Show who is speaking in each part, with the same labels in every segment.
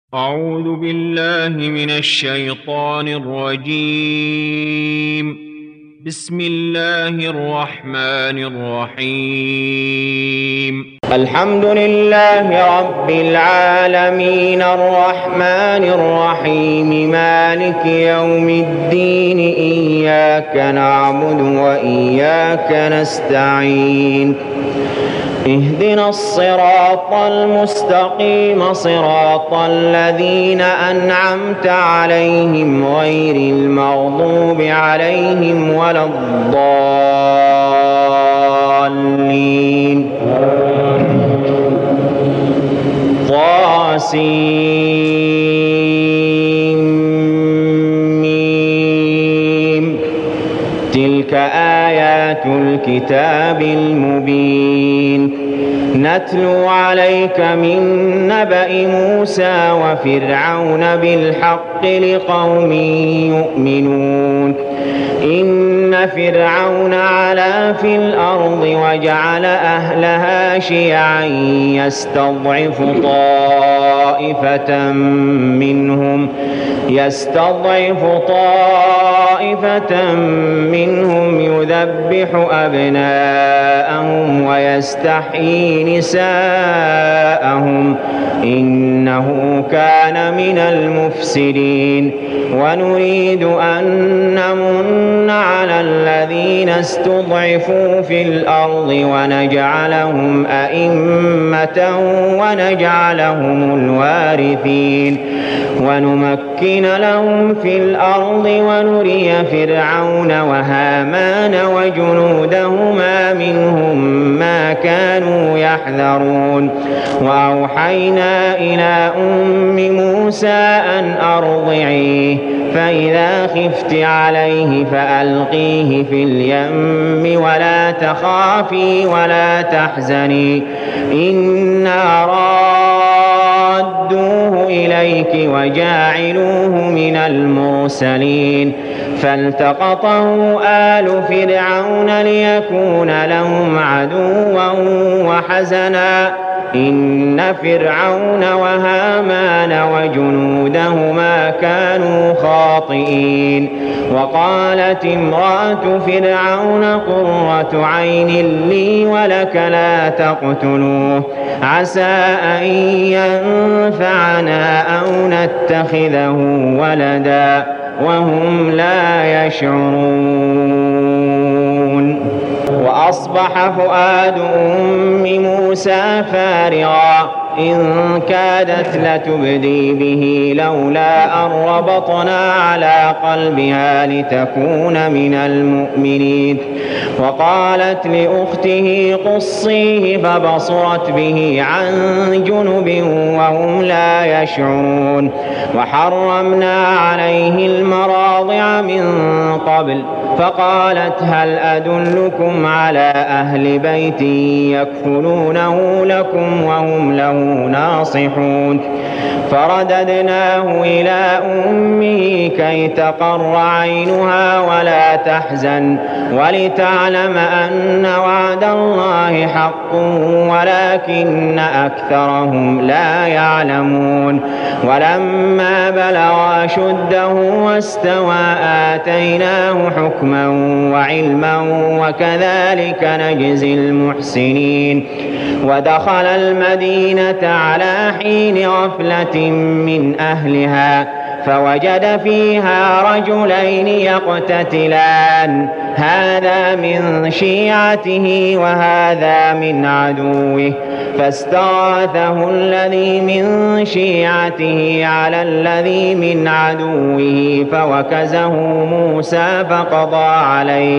Speaker 1: أعوذ بالله من الشيطان الرجيم. بسم الله الرحمن الرحيم. الحمد لله رب العالمين الرحمن الرحيم مالك يوم الدين إياك نعبد وإياك نستعين اهدنا الصراط المستقيم صراط الذين أنعمت عليهم غير المغضوب عليهم ولا الضالين طاسيم تلك آيات الكتاب المبين نتلو عليك من نبأ موسى وفرعون بالحق لقوم يؤمنون إن فرعون علا في الأرض وجعل أهلها شيعا يستضعف طائفة منهم يذبح أبناءهم ويستحيي نساءهم إنه كان من المفسدين ونريد أن نمن على الذين استضعفوا في الأرض ونجعلهم أئمة ونجعلهم الوارثين ونمكن لهم في الأرض ونري فرعون وهامان وجنودهما منهم ما كانوا يحذرون وأوحينا إلى أم موسى أن أرضعيه فإذا خفت عليه فألقيه في اليم ولا تخافي ولا تحزني إنا رادوه إليك وجاعلوه من المرسلين فالتقطه آل فرعون ليكون لهم عدوا وحزنا إن فرعون وهامان وجنودهما كانوا خاطئين وقالت امرأة فرعون قرة عين لي ولك لا تقتلوه عسى أن ينفعنا أو نتخذه ولدا وهم لا يشعرون وأصبح فؤاد أم موسى فارغا إن كادت لتبدي به لولا أن ربطنا على قلبها لتكون من المؤمنين وقالت لأخته قصيه فبصرت به عن جنب وهم لا يشعرون وحرمنا عليه المراضع من قبل فقالت هل أدلكم على أهل بيت يكفلونه لكم وهم له ناصحون فرددناه إلى أمه كي تقر عينها ولا تحزن ولتعلم أن وعد الله حق ولكن أكثرهم لا يعلمون ولما بلغ أشده واستوى آتيناه حكما وعلما وكذلك نجزي المحسنين ودخل المدينة على حين غفلة من أهلها فوجد فيها رجلين يقتتلان هذا من شيعته وهذا من عدوه فاستغاثه الذي من شيعته على الذي من عدوه فوكزه موسى فقضى عليه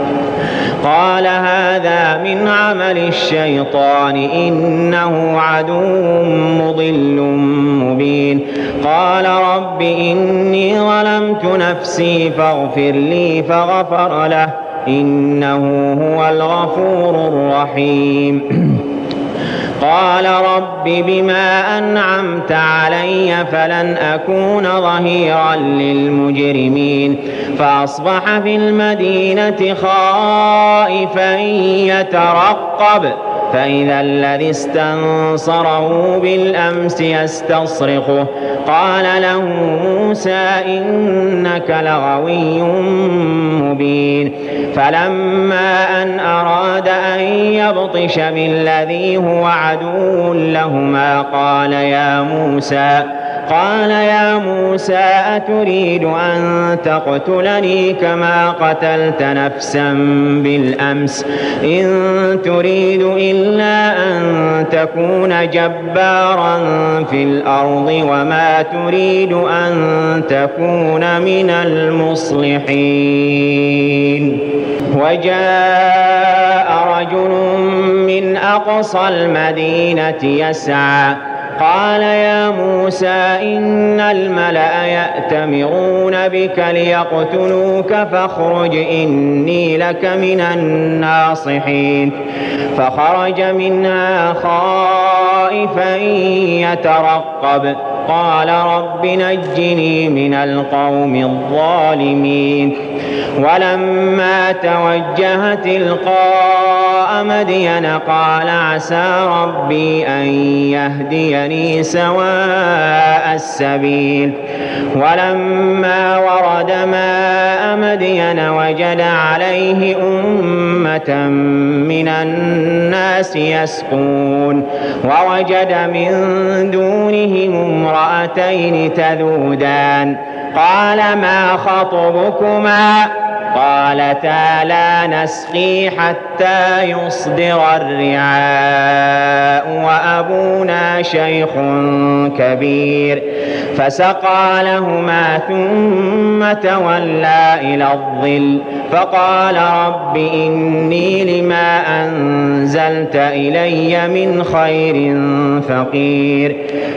Speaker 1: قال هذا من عمل الشيطان إنه عدو مضل مبين قال رب إني ظلمت نفسي فاغفر لي فغفر له إنه هو الغفور الرحيم قال رب بما أنعمت علي فلن أكون ظهيرا للمجرمين فأصبح في المدينة خائفا يترقب فإذا الذي استنصره بالأمس يستصرخه قال له موسى إنك لغوي مبين فلما أن أراد أن يبطش بالذي هو عدو لهما قال يا موسى أتريد أن تقتلني كما قتلت نفسا بالأمس إن تريد إلا أن تكون جبارا في الأرض وما تريد أن تكون من المصلحين. وجاء رجل من أقصى المدينة يسعى قال يا موسى إن الملأ يأتمرون بك ليقتلوك فاخرج إني لك من الناصحين فخرج منها خائفا يترقب قال رب نجني من القوم الظالمين ولما توجه تلقاء مدين قال عسى ربي أن يهديني سواء السبيل ولما ورد ماء مدين وجد عليه أمة من الناس يسقون ووجد من دونهم امرأتين تذودان قال ما خطبكما قالتا لا نسقي حتى يصدر الرعاء وأبونا شيخ كبير فسقى لهما ثم تولى إلى الظل فقال رب إني لما أنزلت إلي من خير فقير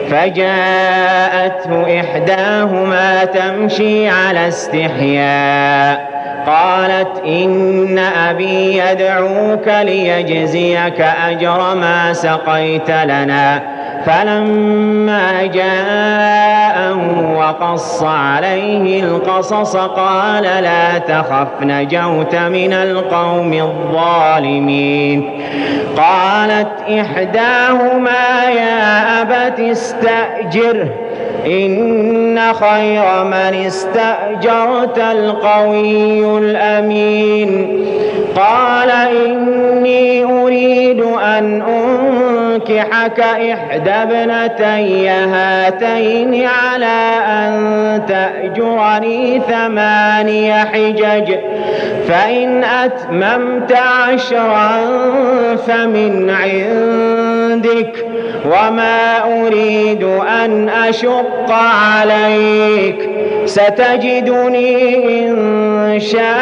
Speaker 1: فجاءته إحداهما تمشي على استحياء قالت إن أبي يدعوك ليجزيك أجر ما سقيت لنا فلما جاءه وقص عليه القصص قال لا تخف نجوت من القوم الظالمين قالت إحداهما يا أبت استأجره إن خير من استأجرت القوي الأمين قال إني أريد أن أنكحك إحدى ابنتي هاتين على أن تأجرني 8 حجج فإن أتممت 10 فمن عندك وما أريد أن أشق عليك ستجدني إن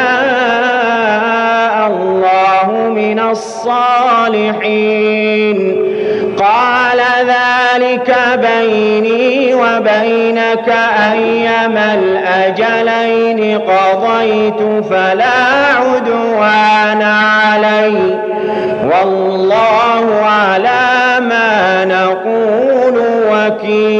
Speaker 1: شاء الله من الصالحين قال ذلك بيني وبينك أيما الأجلين قضيت فلا عدوان علي والله على ما نقول وكيل.